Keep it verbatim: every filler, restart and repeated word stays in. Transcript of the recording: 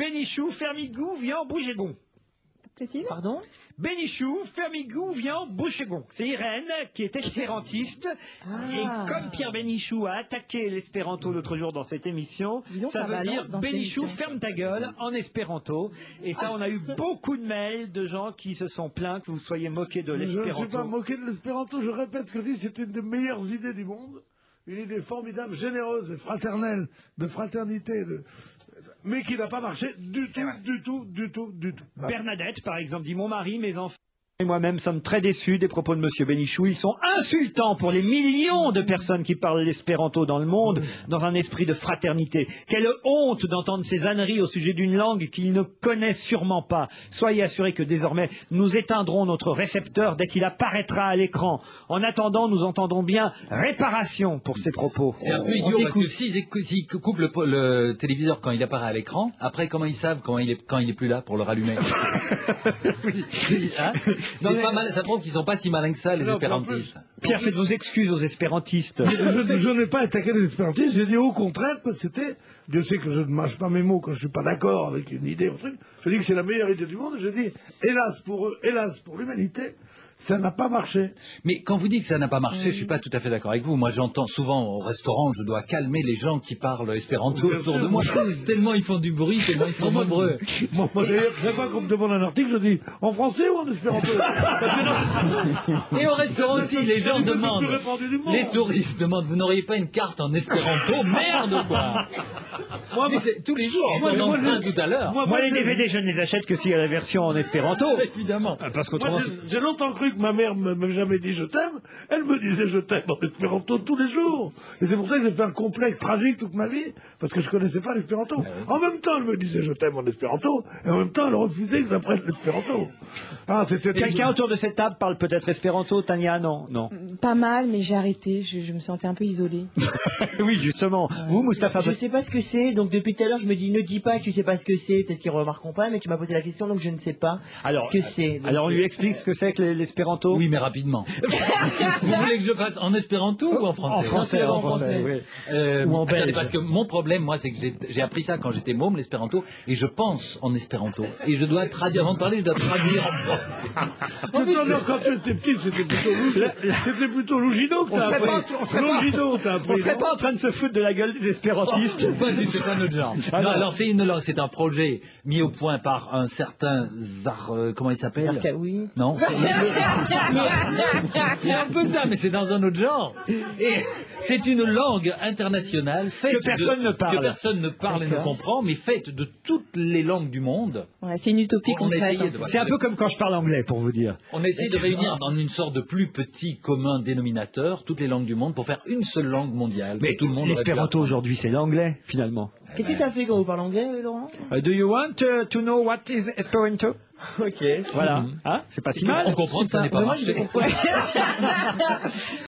Benichou, Fermigou, Vian, Bouchegon. Pardon? Benichou, Fermigou, Vian, Bouchegon. C'est Irène qui est espérantiste. Ah. Et comme Pierre Benichou a attaqué l'espéranto l'autre jour dans cette émission, donc, ça, ça veut dire Benichou, émission. ferme ta gueule en espéranto. Et ça, on a eu beaucoup de mails de gens qui se sont plaints que vous soyez moqués de l'espéranto. Je ne suis pas moqué de l'espéranto, je répète ce que je dis, c'était une des meilleures idées du monde. Une idée formidable, généreuse et fraternelle, de fraternité, de... mais qui n'a pas marché du tout, du tout, du tout, du tout. Bernadette, par exemple, dit « Mon mari, mes enfants et moi-même sommes très déçus des propos de Monsieur Benichou. Ils sont insultants pour les millions de personnes qui parlent l'espéranto dans le monde, dans un esprit de fraternité. Quelle honte d'entendre ces âneries au sujet d'une langue qu'ils ne connaissent sûrement pas. Soyez assurés que désormais, nous éteindrons notre récepteur dès qu'il apparaîtra à l'écran. En attendant, nous entendons bien réparation pour ces propos. » C'est un peu idiot parce que s'ils s'ils coupent le, le téléviseur quand il apparaît à l'écran, après comment ils savent quand il est, quand il est plus là pour le rallumer? Hein? C'est pas mal, ça prouve qu'ils sont pas si malins que ça, les non, espérantistes. Pierre, faites vos excuses aux espérantistes. Je, je n'ai pas attaqué les espérantistes, j'ai dit au contraire que c'était, Dieu sait que je ne mâche pas mes mots quand je suis pas d'accord avec une idée ou un truc, je dis que c'est la meilleure idée du monde, et je dis, hélas pour eux, hélas pour l'humanité, ça n'a pas marché. Mais quand vous dites que ça n'a pas marché, je suis pas tout à fait d'accord avec vous. Moi, j'entends souvent au restaurant, je dois calmer les gens qui parlent espéranto Bien autour sûr, de moi. moi. Tellement ils font du bruit, tellement ils sont Moi, nombreux. Moi, moi d'ailleurs, chaque fois qu'on me demande un article, je dis, en français ou en espéranto? Et au restaurant aussi, les gens C'est le truc le demandent, plus répandu du monde. les touristes demandent, vous n'auriez pas une carte en espéranto? Merde, quoi! Moi, Mais c'est tous les jours, moi, on en moi, train je- tout à l'heure. moi, Moi, les je- D V D, je ne les achète que s'il y a la version en espéranto. Évidemment. Parce Moi, qu'autrement, j'ai- j'ai longtemps cru que ma mère ne m'avait jamais dit je t'aime. Elle me disait je t'aime en espéranto tous les jours. Et c'est pour ça que j'ai fait un complexe tragique toute ma vie, parce que je connaissais pas l'espéranto. En même temps, elle me disait je t'aime en espéranto, et en même temps, elle refusait que j'apprenne l'espéranto. Ah, c'était... quelqu'un autour de cette table parle peut-être espéranto. Tania, non, non. Pas mal, mais j'ai arrêté. Je, je me sentais un peu isolée. Oui, justement. Vous, Mustapha, Je sais pas ce que c'est, donc depuis tout à l'heure je me dis ne dis pas que tu sais pas ce que c'est, peut-être qu'ils remarqueront pas, mais tu m'as posé la question donc je ne sais pas alors, ce que c'est. Donc, alors on lui explique ce que c'est que l'espéranto. Oui, mais rapidement. Vous voulez que je fasse en espéranto ou en français? En français, en français, oui. Euh, Ou en attendez, belge. parce que mon problème, moi, c'est que j'ai- j'ai appris ça quand j'étais môme, l'espéranto, et je pense en espéranto. Et je dois traduire, avant de parler, je dois traduire en français. Tout à l'heure, quand tu étais petit, c'était plutôt Lugino. C'était plutôt Lugino que On t'as serait appris. pas, on serait pas, Lugino, t'as on appris. serait non pas en train de se foutre de la gueule des espérantistes. Oh, pas du- c'est pas notre genre. Ah non, non. alors c'est une langue, c'est un projet mis au point par un certain Zar, euh, comment il s'appelle? Zarqawi. Non. C'est un peu ça, mais c'est dans un autre genre. Et c'est une langue internationale faite Que personne de- ne parle. que personne ne parle et ne D'accord. comprend, mais faite de toutes les langues du monde. Ouais, c'est une utopie On a concrète. essayé de- C'est un peu comme quand je parle anglais, pour vous dire. On essaie de réunir dans une sorte de plus petit commun dénominateur toutes les langues du monde pour faire une seule langue mondiale. que Mais tout le monde aurait pu l'espéranto apprendre. aujourd'hui, c'est l'anglais, finalement. Qu'est-ce que ça fait quand vous parlez anglais, euh, Laurent? Uh, do you want uh, to know what is Esperanto? Ok. Voilà. Hein, c'est pas si mal. On comprend que ça n'est pas Mais moi, je marché. comprends.